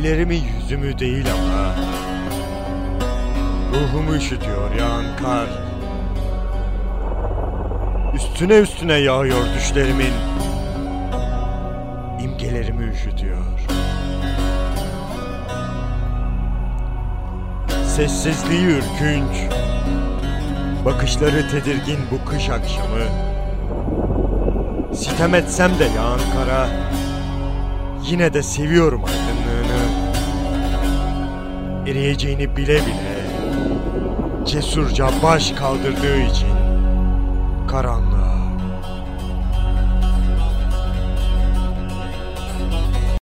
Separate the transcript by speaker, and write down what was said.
Speaker 1: ellerimi yüzümü değil ama ruhumu üşütüyor yağan kar. Üstüne üstüne yağıyor düşlerimin, imgelerimi üşütüyor. Sessizliği ürkünç, bakışları tedirgin bu kış akşamı. Sitem etsem de yağan kara, yine de seviyorum aydınlığını. Eriyeceğini bile bile, cesurca baş kaldırdığı için karanlığa.